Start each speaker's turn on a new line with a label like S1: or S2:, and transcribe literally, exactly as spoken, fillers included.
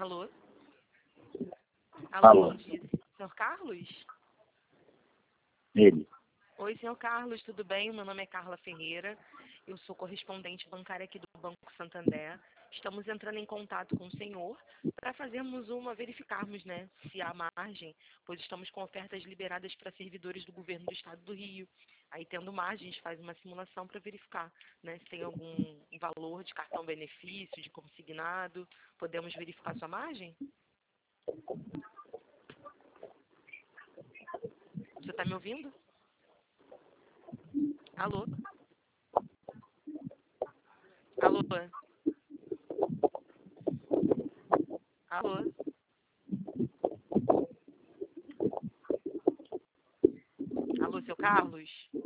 S1: Alô? Alô,
S2: Alô.
S1: bom dia. Senhor Carlos?
S2: Ele.
S1: Oi, senhor Carlos, tudo bem? Meu nome é Carla Ferreira. Eu sou correspondente bancária aqui do Banco Santander. Estamos entrando em contato com o senhor para fazermos uma, verificarmos, né, se há margem, pois estamos com ofertas liberadas para servidores do governo do estado do Rio. Aí, tendo margem, a gente faz uma simulação para verificar, né, se tem algum valor de cartão benefício, de consignado. Podemos verificar sua margem? Você está me ouvindo? Alô? Alô? Alô? Alô, seu Carlos?